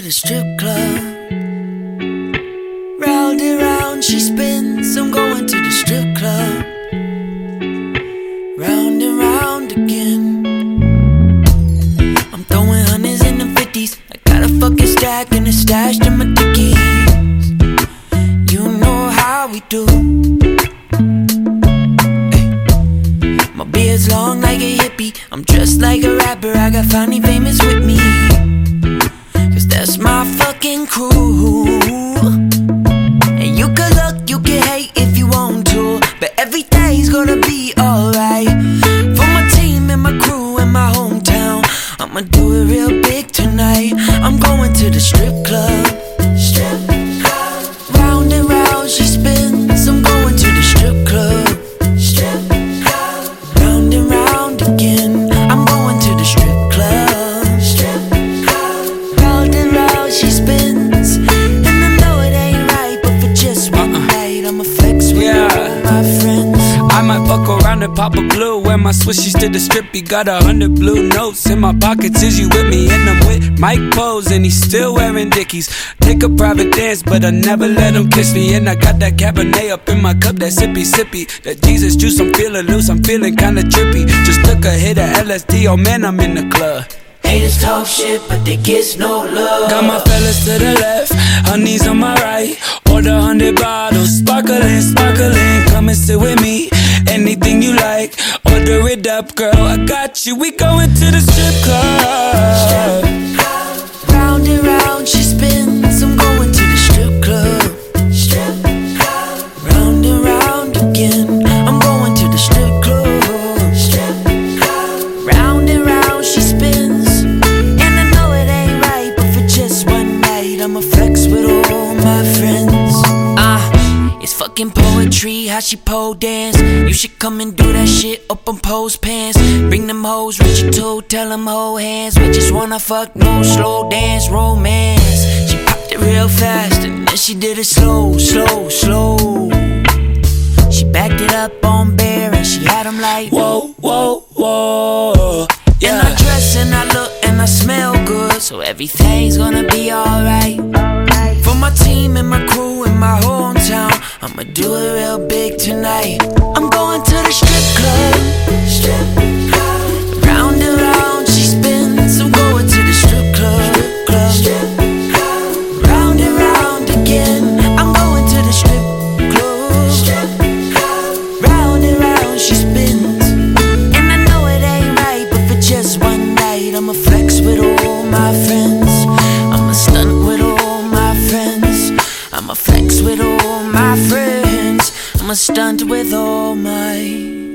the strip club. Round and round she spins, I'm going to the strip club. Round and round again. I'm throwing hundreds in the 50s. I got a fucking stack and it's stashed in my dickies. You know how we do. My beard's long like a hippie. I'm dressed like a rapper. I got Finally Famous with me, cause that's my fucking crew. And you can look, you can hate if you want to, but every day's gonna be alright. For my team and my crew and my hometown, I'ma do it real big tonight. I'm going to the strip club. Strip club. Round and round she spins, I'm going to the strip club. Strip club. Round and round again, I'm going to the strip club. Strip club. Round and round she spins, and I know it ain't right, but for just one night I'ma flex with all my friends. I might fuck around and pop a blue. Wear my swishies to the strippy. Got 100 blue notes in my pockets. Is you with me? And I'm with Mike Pose, and he's still wearing Dickies. Take a private dance, but I never let him kiss me. And I got that Cabernet up in my cup, that sippy sippy. That Jesus juice, I'm feeling loose, I'm feeling kinda trippy. Just took a hit of LSD, oh man, I'm in the club. Haters talk shit, but they get no love. Got my fellas to the left, honeys on my right. Order 100 bottles, sparkling, sparkling. Come and sit with me, anything you like. Order it up, girl, I got you. We going to the strip club. Round and round she spins, I'm going to the strip club. Strip club. Round and round again, I'm going to the strip club. Strip club. Round and round she spins, and I know it ain't right, but for just one night I'ma flex with all my friends. It's fucking poetry, how she pole dance. You should come and do that shit up on Po's pants. Bring them hoes, reach your toe, tell them hold hands. We just wanna fuck, no slow dance, romance. She popped it real fast, and then she did it slow, slow, slow. She backed it up on bare, and she had them like whoa, whoa, whoa. Yeah. And I dress and I look and I smell good, so everything's gonna be alright. For my team and my crew and my hometown, I'ma do it real big tonight. I'm going to the strip club. Strip club. Round and round she spins, I'm going to the strip club. Strip club. Round and round again, I'm going to the strip club. Strip club. Round and round she spins, and I know it ain't right, but for just one night I'ma flex with all my friends. I'ma stunt with all my friends. I'ma flex with all my friends. I'ma stunt with all my